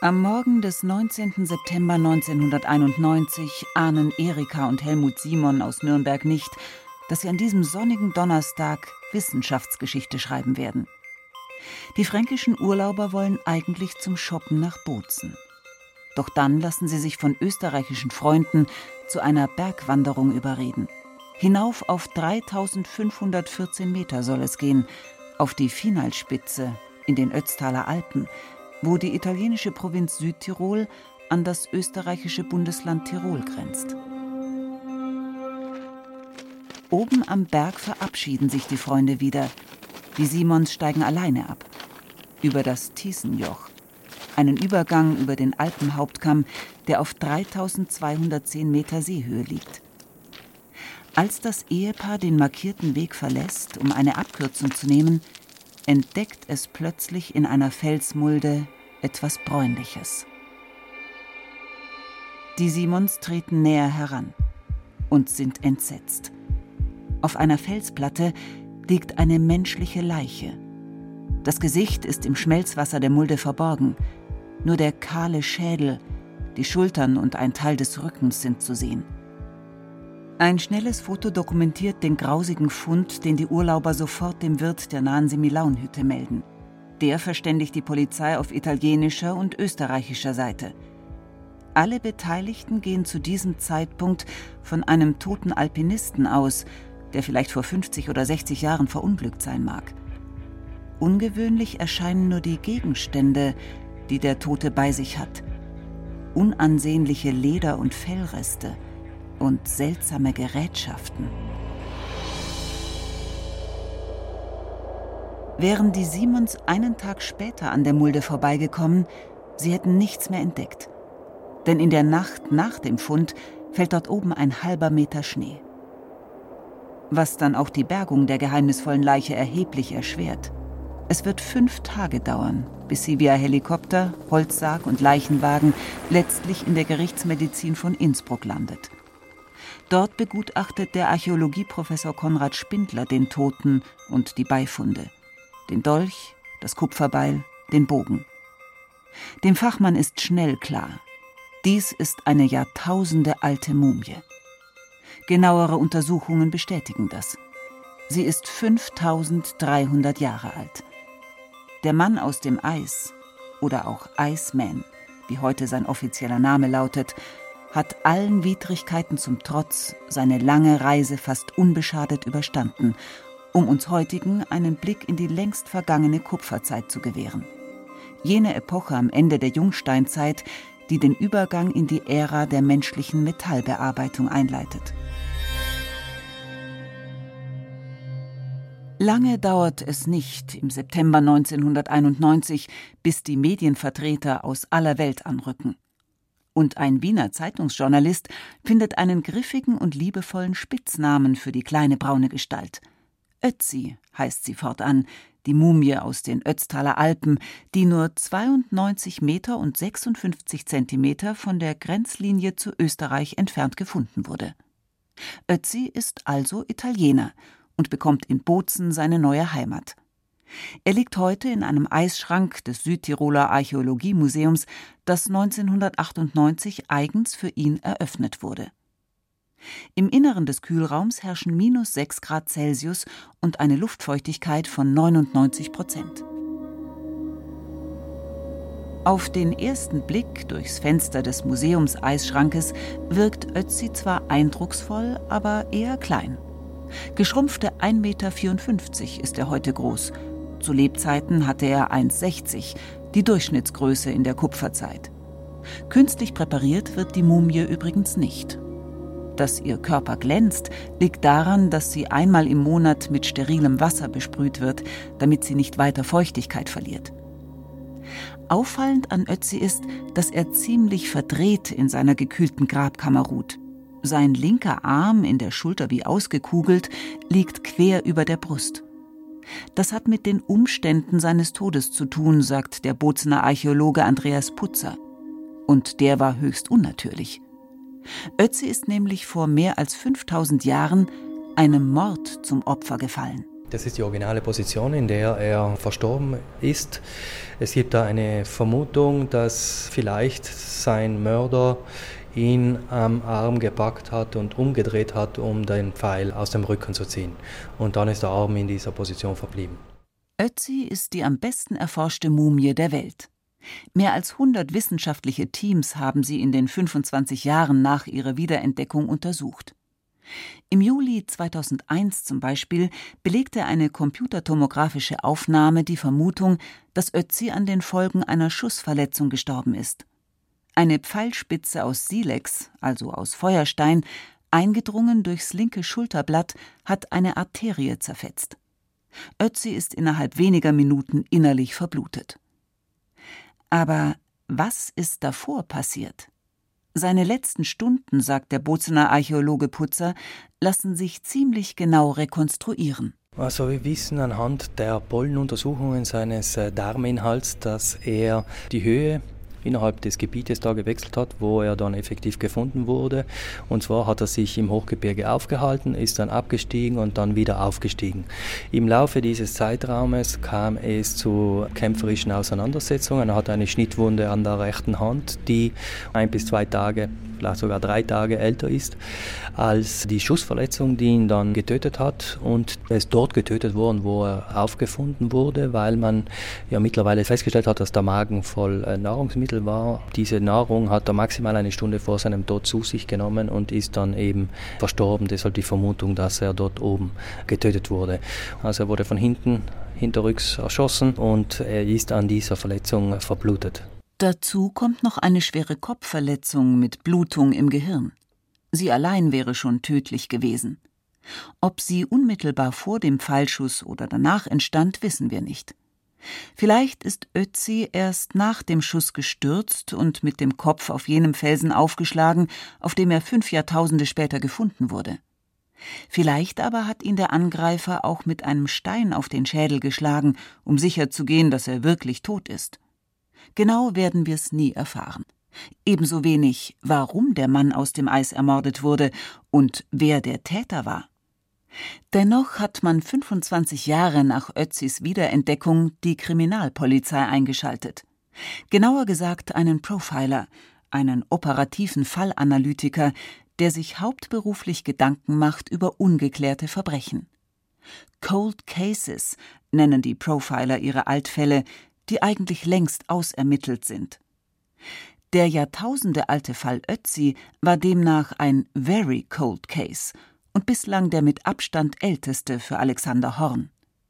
Am Morgen des 19. September 1991 ahnen Erika und Helmut Simon aus Nürnberg nicht, dass sie an diesem sonnigen Donnerstag Wissenschaftsgeschichte schreiben werden. Die fränkischen Urlauber wollen eigentlich zum Shoppen nach Bozen. Doch dann lassen sie sich von österreichischen Freunden zu einer Bergwanderung überreden. Hinauf auf 3514 Meter soll es gehen, auf die Finalspitze in den Ötztaler Alpen, wo die italienische Provinz Südtirol an das österreichische Bundesland Tirol grenzt. Oben am Berg verabschieden sich die Freunde wieder. Die Simons steigen alleine ab. Über das Thiesenjoch, einen Übergang über den Alpenhauptkamm, der auf 3210 Meter Seehöhe liegt. Als das Ehepaar den markierten Weg verlässt, um eine Abkürzung zu nehmen, entdeckt es plötzlich in einer Felsmulde etwas Bräunliches. Die Simons treten näher heran und sind entsetzt. Auf einer Felsplatte liegt eine menschliche Leiche. Das Gesicht ist im Schmelzwasser der Mulde verborgen. Nur der kahle Schädel, die Schultern und ein Teil des Rückens sind zu sehen. Ein schnelles Foto dokumentiert den grausigen Fund, den die Urlauber sofort dem Wirt der nahen Semilaunhütte melden. Der verständigt die Polizei auf italienischer und österreichischer Seite. Alle Beteiligten gehen zu diesem Zeitpunkt von einem toten Alpinisten aus, der vielleicht vor 50 oder 60 Jahren verunglückt sein mag. Ungewöhnlich erscheinen nur die Gegenstände, die der Tote bei sich hat. Unansehnliche Leder- und Fellreste und seltsame Gerätschaften. Wären die Simons einen Tag später an der Mulde vorbeigekommen, sie hätten nichts mehr entdeckt. Denn in der Nacht nach dem Fund fällt dort oben ein halber Meter Schnee. Was dann auch die Bergung der geheimnisvollen Leiche erheblich erschwert. Es wird 5 Tage dauern, bis sie via Helikopter, Holzsarg und Leichenwagen letztlich in der Gerichtsmedizin von Innsbruck landet. Dort begutachtet der Archäologieprofessor Konrad Spindler den Toten und die Beifunde. Den Dolch, das Kupferbeil, den Bogen. Dem Fachmann ist schnell klar: Dies ist eine jahrtausendealte Mumie. Genauere Untersuchungen bestätigen das. Sie ist 5300 Jahre alt. Der Mann aus dem Eis, oder auch Iceman, wie heute sein offizieller Name lautet, hat allen Widrigkeiten zum Trotz seine lange Reise fast unbeschadet überstanden, um uns heutigen einen Blick in die längst vergangene Kupferzeit zu gewähren. Jene Epoche am Ende der Jungsteinzeit, die den Übergang in die Ära der menschlichen Metallbearbeitung einleitet. Lange dauert es nicht im September 1991, bis die Medienvertreter aus aller Welt anrücken. Und ein Wiener Zeitungsjournalist findet einen griffigen und liebevollen Spitznamen für die kleine braune Gestalt. Ötzi heißt sie fortan, die Mumie aus den Ötztaler Alpen, die nur 92 Meter und 56 Zentimeter von der Grenzlinie zu Österreich entfernt gefunden wurde. Ötzi ist also Italiener und bekommt in Bozen seine neue Heimat. Er liegt heute in einem Eisschrank des Südtiroler Archäologiemuseums, das 1998 eigens für ihn eröffnet wurde. Im Inneren des Kühlraums herrschen -6 Grad Celsius und eine Luftfeuchtigkeit von 99%. Auf den ersten Blick durchs Fenster des Museumseisschrankes wirkt Ötzi zwar eindrucksvoll, aber eher klein. Geschrumpfte 1,54 Meter ist er heute groß. Zu Lebzeiten hatte er 1,60, die Durchschnittsgröße in der Kupferzeit. Künstlich präpariert wird die Mumie übrigens nicht. Dass ihr Körper glänzt, liegt daran, dass sie einmal im Monat mit sterilem Wasser besprüht wird, damit sie nicht weiter Feuchtigkeit verliert. Auffallend an Ötzi ist, dass er ziemlich verdreht in seiner gekühlten Grabkammer ruht. Sein linker Arm, in der Schulter wie ausgekugelt, liegt quer über der Brust. Das hat mit den Umständen seines Todes zu tun, sagt der Bozener Archäologe Andreas Putzer. Und der war höchst unnatürlich. Ötzi ist nämlich vor mehr als 5000 Jahren einem Mord zum Opfer gefallen. Das ist die originale Position, in der er verstorben ist. Es gibt da eine Vermutung, dass vielleicht sein Mörder ihn am Arm gepackt hat und umgedreht hat, um den Pfeil aus dem Rücken zu ziehen. Und dann ist der Arm in dieser Position verblieben. Ötzi ist die am besten erforschte Mumie der Welt. Mehr als 100 wissenschaftliche Teams haben sie in den 25 Jahren nach ihrer Wiederentdeckung untersucht. Im Juli 2001 zum Beispiel belegte eine computertomographische Aufnahme die Vermutung, dass Ötzi an den Folgen einer Schussverletzung gestorben ist. Eine Pfeilspitze aus Silex, also aus Feuerstein, eingedrungen durchs linke Schulterblatt, hat eine Arterie zerfetzt. Ötzi ist innerhalb weniger Minuten innerlich verblutet. Aber was ist davor passiert? Seine letzten Stunden, sagt der Bozener Archäologe Putzer, lassen sich ziemlich genau rekonstruieren. Also wir wissen anhand der Pollenuntersuchungen seines Darminhalts, dass er die Höhe innerhalb des Gebietes da gewechselt hat, wo er dann effektiv gefunden wurde. Und zwar hat er sich im Hochgebirge aufgehalten, ist dann abgestiegen und dann wieder aufgestiegen. Im Laufe dieses Zeitraumes kam es zu kämpferischen Auseinandersetzungen. Er hat eine Schnittwunde an der rechten Hand, die 1 bis 2 Tage, vielleicht sogar 3 Tage älter ist als die Schussverletzung, die ihn dann getötet hat. Und er ist dort getötet worden, wo er aufgefunden wurde, weil man ja mittlerweile festgestellt hat, dass der Magen voll Nahrungsmittel war. Diese Nahrung hat er maximal 1 Stunde vor seinem Tod zu sich genommen und ist dann eben verstorben. Deshalb die Vermutung, dass er dort oben getötet wurde. Also er wurde von hinterrücks erschossen und er ist an dieser Verletzung verblutet. Dazu kommt noch eine schwere Kopfverletzung mit Blutung im Gehirn. Sie allein wäre schon tödlich gewesen. Ob sie unmittelbar vor dem Pfeilschuss oder danach entstand, wissen wir nicht. Vielleicht ist Ötzi erst nach dem Schuss gestürzt und mit dem Kopf auf jenem Felsen aufgeschlagen, auf dem er 5 Jahrtausende später gefunden wurde. Vielleicht aber hat ihn der Angreifer auch mit einem Stein auf den Schädel geschlagen, um sicherzugehen, dass er wirklich tot ist. Genau werden wir es nie erfahren. Ebenso wenig, warum der Mann aus dem Eis ermordet wurde und wer der Täter war. Dennoch hat man 25 Jahre nach Ötzis Wiederentdeckung die Kriminalpolizei eingeschaltet. Genauer gesagt einen Profiler, einen operativen Fallanalytiker, der sich hauptberuflich Gedanken macht über ungeklärte Verbrechen. Cold Cases nennen die Profiler ihre Altfälle, die eigentlich längst ausermittelt sind. Der jahrtausendealte Fall Ötzi war demnach ein Very Cold Case und bislang der mit Abstand älteste für Alexander Horn.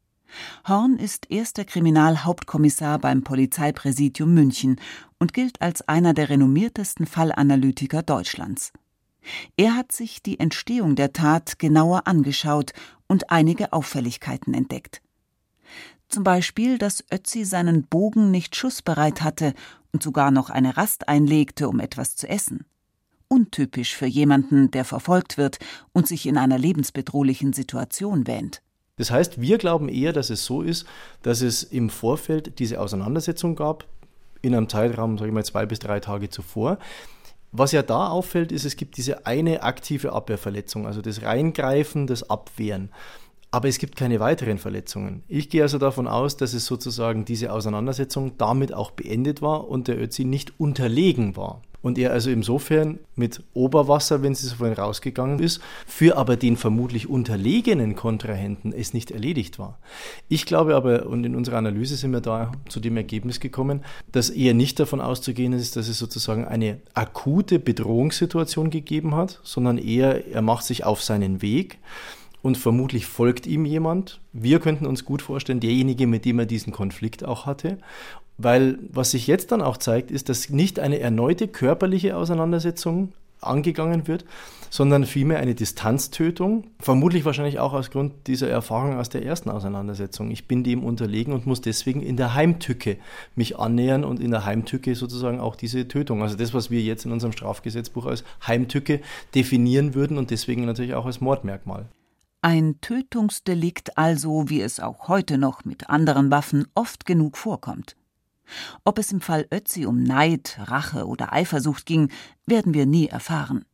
Horn ist erster Kriminalhauptkommissar beim Polizeipräsidium München und gilt als einer der renommiertesten Fallanalytiker Deutschlands. Er hat sich die Entstehung der Tat genauer angeschaut und einige Auffälligkeiten entdeckt. Zum Beispiel, dass Ötzi seinen Bogen nicht schussbereit hatte und sogar noch eine Rast einlegte, um etwas zu essen. Untypisch für jemanden, der verfolgt wird und sich in einer lebensbedrohlichen Situation wähnt. Das heißt, wir glauben eher, dass es so ist, dass es im Vorfeld diese Auseinandersetzung gab, in einem Zeitraum, sage ich mal, 2 bis 3 Tage zuvor. Was ja da auffällt, ist, es gibt diese eine aktive Abwehrverletzung, also das Reingreifen, das Abwehren. Aber es gibt keine weiteren Verletzungen. Ich gehe also davon aus, dass es sozusagen diese Auseinandersetzung damit auch beendet war und der Ötzi nicht unterlegen war. Und er also insofern mit Oberwasser, wenn sie so vorhin rausgegangen ist, für aber den vermutlich unterlegenen Kontrahenten es nicht erledigt war. Ich glaube aber, und in unserer Analyse sind wir da zu dem Ergebnis gekommen, dass eher nicht davon auszugehen ist, dass es sozusagen eine akute Bedrohungssituation gegeben hat, sondern eher, er macht sich auf seinen Weg. Und vermutlich folgt ihm jemand. Wir könnten uns gut vorstellen, derjenige, mit dem er diesen Konflikt auch hatte. Weil was sich jetzt dann auch zeigt, ist, dass nicht eine erneute körperliche Auseinandersetzung angegangen wird, sondern vielmehr eine Distanztötung. Vermutlich wahrscheinlich auch aus Grund dieser Erfahrung aus der ersten Auseinandersetzung. Ich bin dem unterlegen und muss deswegen in der Heimtücke mich annähern und in der Heimtücke sozusagen auch diese Tötung, also das, was wir jetzt in unserem Strafgesetzbuch als Heimtücke definieren würden und deswegen natürlich auch als Mordmerkmal. Ein Tötungsdelikt also, wie es auch heute noch mit anderen Waffen oft genug vorkommt. Ob es im Fall Ötzi um Neid, Rache oder Eifersucht ging, werden wir nie erfahren.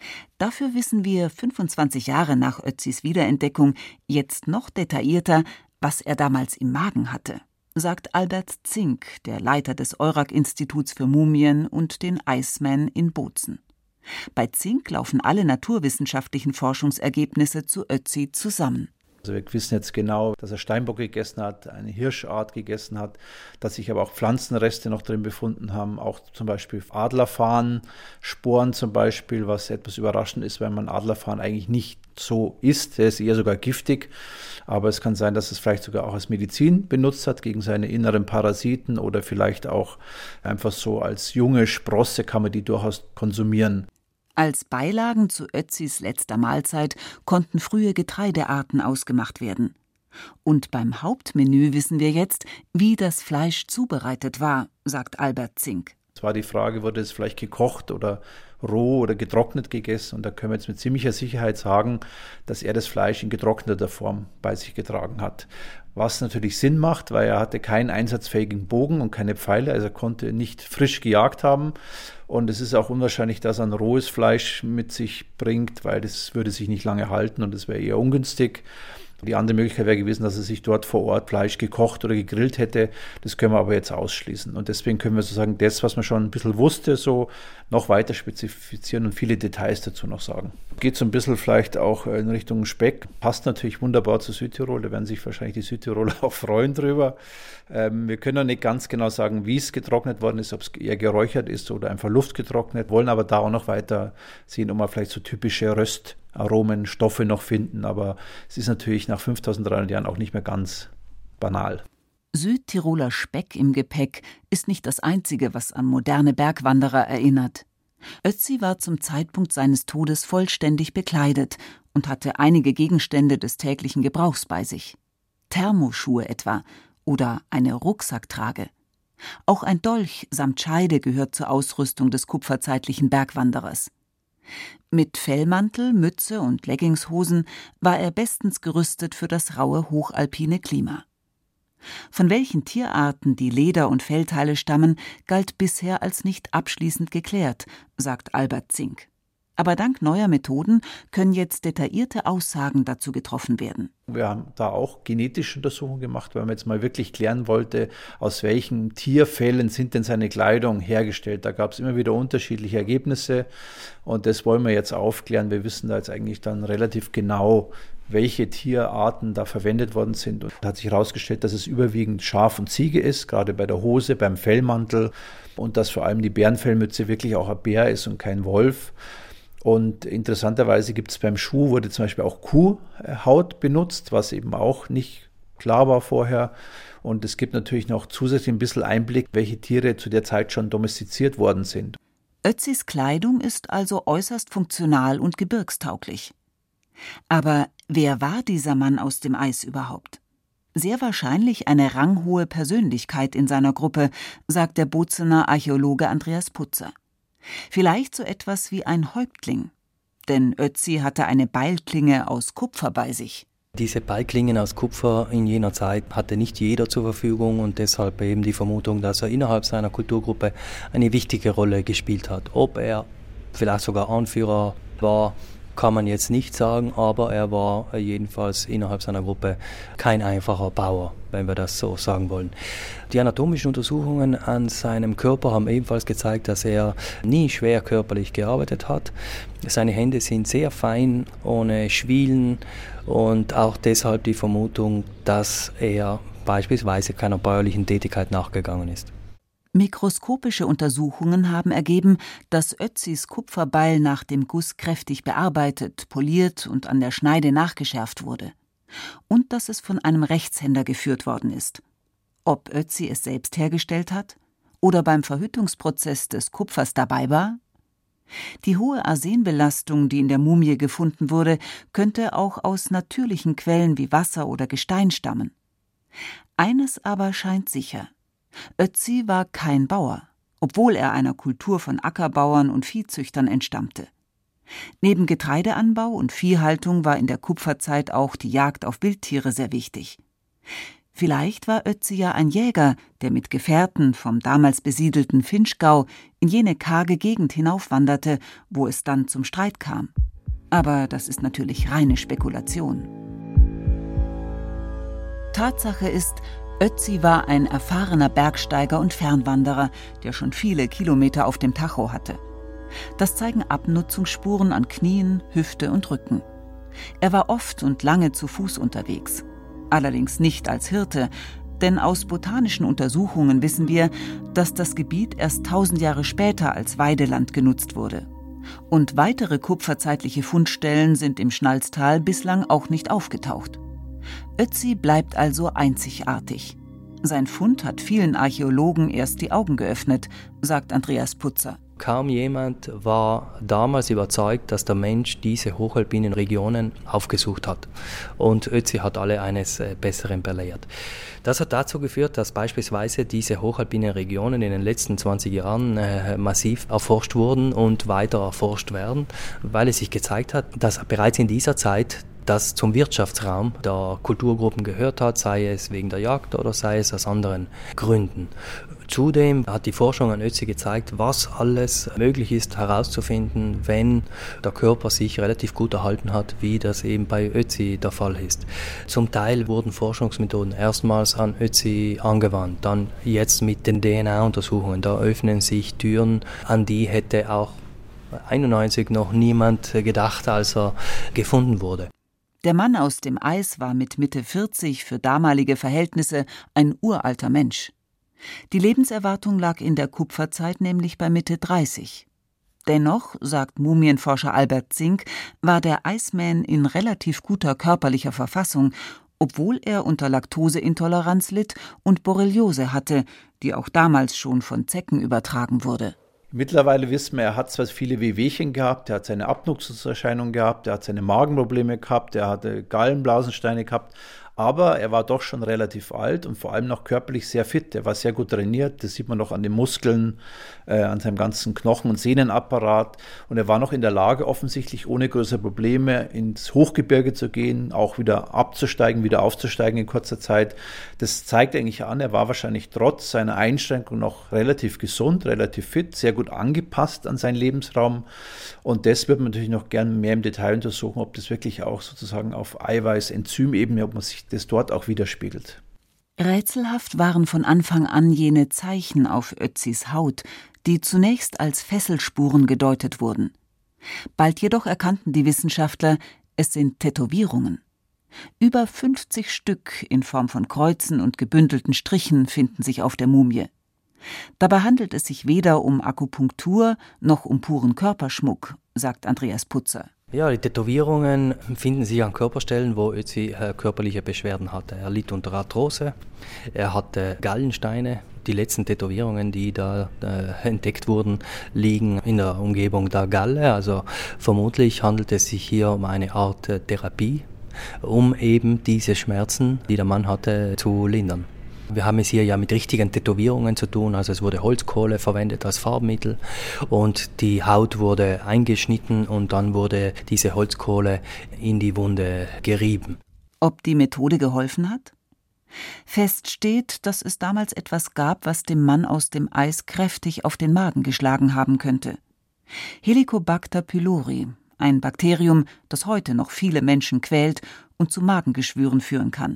Dafür wissen wir 25 Jahre nach Ötzis Wiederentdeckung jetzt noch detaillierter, was er damals im Magen hatte, sagt Albert Zink, der Leiter des Eurac-Instituts für Mumien und den Iceman in Bozen. Bei Zink laufen alle naturwissenschaftlichen Forschungsergebnisse zu Ötzi zusammen. Also wir wissen jetzt genau, dass er Steinbock gegessen hat, eine Hirschart gegessen hat, dass sich aber auch Pflanzenreste noch drin befunden haben, auch zum Beispiel Adlerfahnensporen zum Beispiel, was etwas überraschend ist, weil man Adlerfahnen eigentlich nicht so isst. Der ist eher sogar giftig, aber es kann sein, dass es vielleicht sogar auch als Medizin benutzt hat gegen seine inneren Parasiten oder vielleicht auch einfach so als junge Sprosse kann man die durchaus konsumieren. Als Beilagen zu Ötzis letzter Mahlzeit konnten frühe Getreidearten ausgemacht werden. Und beim Hauptmenü wissen wir jetzt, wie das Fleisch zubereitet war, sagt Albert Zink. Es war die Frage, wurde es vielleicht gekocht oder roh oder getrocknet gegessen? Und da können wir jetzt mit ziemlicher Sicherheit sagen, dass er das Fleisch in getrockneter Form bei sich getragen hat. Was natürlich Sinn macht, weil er hatte keinen einsatzfähigen Bogen und keine Pfeile, also er konnte nicht frisch gejagt haben. Und es ist auch unwahrscheinlich, dass er ein rohes Fleisch mit sich bringt, weil das würde sich nicht lange halten und es wäre eher ungünstig. Die andere Möglichkeit wäre gewesen, dass er sich dort vor Ort Fleisch gekocht oder gegrillt hätte. Das können wir aber jetzt ausschließen. Und deswegen können wir sozusagen das, was man schon ein bisschen wusste, so noch weiter spezifizieren und viele Details dazu noch sagen. Geht so ein bisschen vielleicht auch in Richtung Speck. Passt natürlich wunderbar zu Südtirol. Da werden sich wahrscheinlich die Südtiroler auch freuen drüber. Wir können noch nicht ganz genau sagen, wie es getrocknet worden ist, ob es eher geräuchert ist oder einfach luftgetrocknet. Wollen aber da auch noch weiter sehen, ob wir vielleicht so typische Röstaromen, Stoffe noch finden. Aber es ist natürlich nach 5300 Jahren auch nicht mehr ganz banal. Südtiroler Speck im Gepäck ist nicht das Einzige, was an moderne Bergwanderer erinnert. Ötzi war zum Zeitpunkt seines Todes vollständig bekleidet und hatte einige Gegenstände des täglichen Gebrauchs bei sich. Thermoschuhe etwa oder eine Rucksacktrage. Auch ein Dolch samt Scheide gehört zur Ausrüstung des kupferzeitlichen Bergwanderers. Mit Fellmantel, Mütze und Leggingshosen war er bestens gerüstet für das raue hochalpine Klima. Von welchen Tierarten die Leder- und Fellteile stammen, galt bisher als nicht abschließend geklärt, sagt Albert Zink. Aber dank neuer Methoden können jetzt detaillierte Aussagen dazu getroffen werden. Wir haben da auch genetische Untersuchungen gemacht, weil man jetzt mal wirklich klären wollte, aus welchen Tierfellen sind denn seine Kleidung hergestellt. Da gab es immer wieder unterschiedliche Ergebnisse und das wollen wir jetzt aufklären. Wir wissen da jetzt eigentlich dann relativ genau, welche Tierarten da verwendet worden sind. Und da hat sich herausgestellt, dass es überwiegend Schaf und Ziege ist, gerade bei der Hose, beim Fellmantel und dass vor allem die Bärenfellmütze wirklich auch ein Bär ist und kein Wolf. Und interessanterweise gibt es beim Schuh, wurde zum Beispiel auch Kuhhaut benutzt, was eben auch nicht klar war vorher. Und es gibt natürlich noch zusätzlich ein bisschen Einblick, welche Tiere zu der Zeit schon domestiziert worden sind. Ötzis Kleidung ist also äußerst funktional und gebirgstauglich. Aber wer war dieser Mann aus dem Eis überhaupt? Sehr wahrscheinlich eine ranghohe Persönlichkeit in seiner Gruppe, sagt der Bozener Archäologe Andreas Putzer. Vielleicht so etwas wie ein Häuptling. Denn Ötzi hatte eine Beilklinge aus Kupfer bei sich. Diese Beilklingen aus Kupfer in jener Zeit hatte nicht jeder zur Verfügung und deshalb eben die Vermutung, dass er innerhalb seiner Kulturgruppe eine wichtige Rolle gespielt hat. Ob er vielleicht sogar Anführer war, kann man jetzt nicht sagen, aber er war jedenfalls innerhalb seiner Gruppe kein einfacher Bauer, wenn wir das so sagen wollen. Die anatomischen Untersuchungen an seinem Körper haben ebenfalls gezeigt, dass er nie schwer körperlich gearbeitet hat. Seine Hände sind sehr fein, ohne Schwielen und auch deshalb die Vermutung, dass er beispielsweise keiner bäuerlichen Tätigkeit nachgegangen ist. Mikroskopische Untersuchungen haben ergeben, dass Ötzis Kupferbeil nach dem Guss kräftig bearbeitet, poliert und an der Schneide nachgeschärft wurde. Und dass es von einem Rechtshänder geführt worden ist. Ob Ötzi es selbst hergestellt hat oder beim Verhüttungsprozess des Kupfers dabei war? Die hohe Arsenbelastung, die in der Mumie gefunden wurde, könnte auch aus natürlichen Quellen wie Wasser oder Gestein stammen. Eines aber scheint sicher: Ötzi war kein Bauer, obwohl er einer Kultur von Ackerbauern und Viehzüchtern entstammte. Neben Getreideanbau und Viehhaltung war in der Kupferzeit auch die Jagd auf Wildtiere sehr wichtig. Vielleicht war Ötzi ja ein Jäger, der mit Gefährten vom damals besiedelten Vinschgau in jene karge Gegend hinaufwanderte, wo es dann zum Streit kam. Aber das ist natürlich reine Spekulation. Tatsache ist, Ötzi war ein erfahrener Bergsteiger und Fernwanderer, der schon viele Kilometer auf dem Tacho hatte. Das zeigen Abnutzungsspuren an Knien, Hüfte und Rücken. Er war oft und lange zu Fuß unterwegs. Allerdings nicht als Hirte, denn aus botanischen Untersuchungen wissen wir, dass das Gebiet erst 1000 Jahre später als Weideland genutzt wurde. Und weitere kupferzeitliche Fundstellen sind im Schnalztal bislang auch nicht aufgetaucht. Ötzi bleibt also einzigartig. Sein Fund hat vielen Archäologen erst die Augen geöffnet, sagt Andreas Putzer. Kaum jemand war damals überzeugt, dass der Mensch diese hochalpinen Regionen aufgesucht hat. Und Ötzi hat alle eines Besseren belehrt. Das hat dazu geführt, dass beispielsweise diese hochalpinen Regionen in den letzten 20 Jahren massiv erforscht wurden und weiter erforscht werden, weil es sich gezeigt hat, dass bereits in dieser Zeit das zum Wirtschaftsraum der Kulturgruppen gehört hat, sei es wegen der Jagd oder sei es aus anderen Gründen. Zudem hat die Forschung an Ötzi gezeigt, was alles möglich ist herauszufinden, wenn der Körper sich relativ gut erhalten hat, wie das eben bei Ötzi der Fall ist. Zum Teil wurden Forschungsmethoden erstmals an Ötzi angewandt, dann jetzt mit den DNA-Untersuchungen. Da öffnen sich Türen, an die hätte auch 1991 noch niemand gedacht, als er gefunden wurde. Der Mann aus dem Eis war mit Mitte 40 für damalige Verhältnisse ein uralter Mensch. Die Lebenserwartung lag in der Kupferzeit nämlich bei Mitte 30. Dennoch, sagt Mumienforscher Albert Zink, war der Iceman in relativ guter körperlicher Verfassung, obwohl er unter Laktoseintoleranz litt und Borreliose hatte, die auch damals schon von Zecken übertragen wurde. Mittlerweile wissen wir, er hat zwar viele Wehwehchen gehabt, er hat seine Abnutzungserscheinungen gehabt, er hat seine Magenprobleme gehabt, er hatte Gallenblasensteine gehabt, aber er war doch schon relativ alt und vor allem noch körperlich sehr fit. Er war sehr gut trainiert, das sieht man noch an den Muskeln, an seinem ganzen Knochen- und Sehnenapparat. Und er war noch in der Lage, offensichtlich ohne größere Probleme ins Hochgebirge zu gehen, auch wieder abzusteigen, wieder aufzusteigen in kurzer Zeit. Das zeigt eigentlich an, er war wahrscheinlich trotz seiner Einschränkung noch relativ gesund, relativ fit, sehr gut angepasst an seinen Lebensraum. Und das wird man natürlich noch gern mehr im Detail untersuchen, ob das wirklich auch sozusagen auf Eiweiß-Enzymebene, ob man sich das dort auch widerspiegelt. Rätselhaft waren von Anfang an jene Zeichen auf Ötzis Haut, die zunächst als Fesselspuren gedeutet wurden. Bald jedoch erkannten die Wissenschaftler, es sind Tätowierungen. Über 50 Stück in Form von Kreuzen und gebündelten Strichen finden sich auf der Mumie. Dabei handelt es sich weder um Akupunktur noch um puren Körperschmuck, sagt Andreas Putzer. Ja, die Tätowierungen finden sich an Körperstellen, wo Ötzi körperliche Beschwerden hatte. Er litt unter Arthrose, er hatte Gallensteine. Die letzten Tätowierungen, die da entdeckt wurden, liegen in der Umgebung der Galle. Also vermutlich handelt es sich hier um eine Art Therapie, um eben diese Schmerzen, die der Mann hatte, zu lindern. Wir haben es hier ja mit richtigen Tätowierungen zu tun, also es wurde Holzkohle verwendet als Farbmittel und die Haut wurde eingeschnitten und dann wurde diese Holzkohle in die Wunde gerieben. Ob die Methode geholfen hat? Fest steht, dass es damals etwas gab, was dem Mann aus dem Eis kräftig auf den Magen geschlagen haben könnte. Helicobacter pylori, ein Bakterium, das heute noch viele Menschen quält und zu Magengeschwüren führen kann.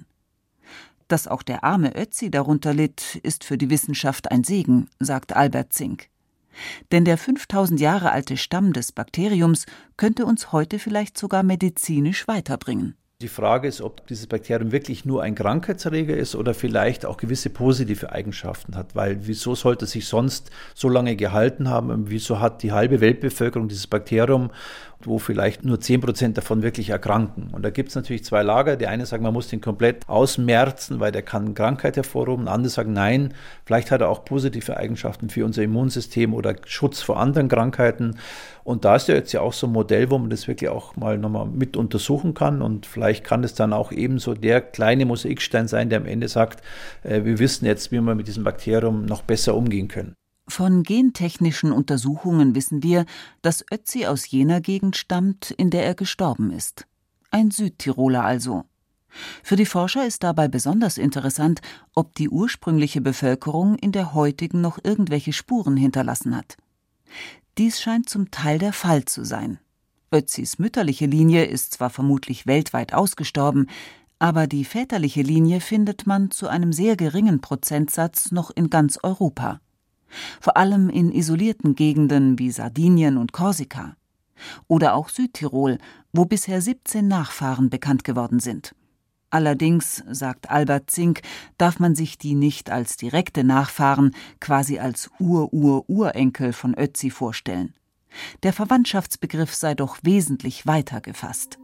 Dass auch der arme Ötzi darunter litt, ist für die Wissenschaft ein Segen, sagt Albert Zink. Denn der 5000 Jahre alte Stamm des Bakteriums könnte uns heute vielleicht sogar medizinisch weiterbringen. Die Frage ist, ob dieses Bakterium wirklich nur ein Krankheitserreger ist oder vielleicht auch gewisse positive Eigenschaften hat. Weil wieso sollte es sich sonst so lange gehalten haben? Und wieso hat die halbe Weltbevölkerung dieses Bakterium, wo vielleicht nur 10% davon wirklich erkranken? Und da gibt es natürlich zwei Lager. Die eine sagen, man muss den komplett ausmerzen, weil der kann Krankheit hervorrufen. Andere sagen, nein, vielleicht hat er auch positive Eigenschaften für unser Immunsystem oder Schutz vor anderen Krankheiten. Und da ist ja jetzt ja auch so ein Modell, wo man das wirklich auch mal nochmal mit untersuchen kann. Und vielleicht kann es dann auch ebenso der kleine Mosaikstein sein, der am Ende sagt, wir wissen jetzt, wie wir mit diesem Bakterium noch besser umgehen können. Von gentechnischen Untersuchungen wissen wir, dass Ötzi aus jener Gegend stammt, in der er gestorben ist. Ein Südtiroler also. Für die Forscher ist dabei besonders interessant, ob die ursprüngliche Bevölkerung in der heutigen noch irgendwelche Spuren hinterlassen hat. Dies scheint zum Teil der Fall zu sein. Ötzis mütterliche Linie ist zwar vermutlich weltweit ausgestorben, aber die väterliche Linie findet man zu einem sehr geringen Prozentsatz noch in ganz Europa. Vor allem in isolierten Gegenden wie Sardinien und Korsika. Oder auch Südtirol, wo bisher 17 Nachfahren bekannt geworden sind. Allerdings, sagt Albert Zink, darf man sich die nicht als direkte Nachfahren, quasi als Ur-Ur-Urenkel von Ötzi vorstellen. Der Verwandtschaftsbegriff sei doch wesentlich weiter gefasst.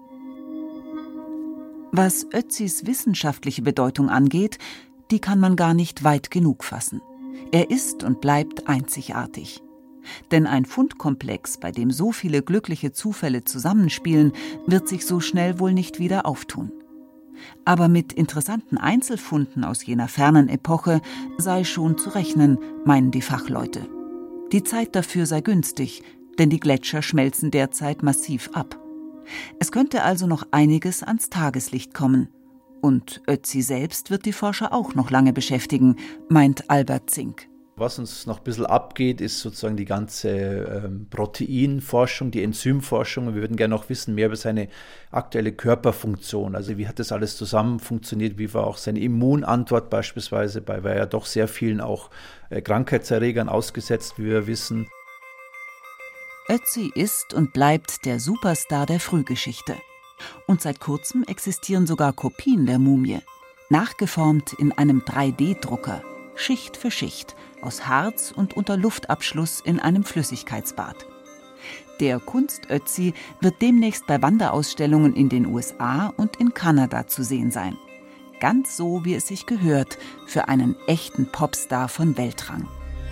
Was Ötzis wissenschaftliche Bedeutung angeht, die kann man gar nicht weit genug fassen. Er ist und bleibt einzigartig. Denn ein Fundkomplex, bei dem so viele glückliche Zufälle zusammenspielen, wird sich so schnell wohl nicht wieder auftun. Aber mit interessanten Einzelfunden aus jener fernen Epoche sei schon zu rechnen, meinen die Fachleute. Die Zeit dafür sei günstig, denn die Gletscher schmelzen derzeit massiv ab. Es könnte also noch einiges ans Tageslicht kommen. Und Ötzi selbst wird die Forscher auch noch lange beschäftigen, meint Albert Zink. Was uns noch ein bisschen abgeht, ist sozusagen die ganze Proteinforschung, die Enzymforschung. Und wir würden gerne noch wissen mehr über seine aktuelle Körperfunktion. Also wie hat das alles zusammen funktioniert? Wie war auch seine Immunantwort beispielsweise, weil er ja doch sehr vielen auch Krankheitserregern ausgesetzt, wie wir wissen. Ötzi ist und bleibt der Superstar der Frühgeschichte. Und seit kurzem existieren sogar Kopien der Mumie, nachgeformt in einem 3D-Drucker, Schicht für Schicht, aus Harz und unter Luftabschluss in einem Flüssigkeitsbad. Der Kunst-Ötzi wird demnächst bei Wanderausstellungen in den USA und in Kanada zu sehen sein. Ganz so, wie es sich gehört für einen echten Popstar von Weltrang.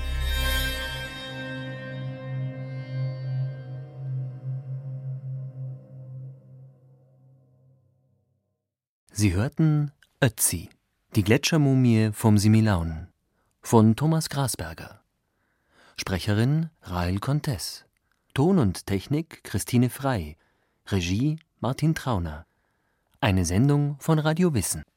Sie hörten Ötzi, die Gletschermumie vom Similaun von Thomas Grasberger. Sprecherin Rahel Contes. Ton und Technik Christine Frey. Regie Martin Trauner. Eine Sendung von Radio Wissen.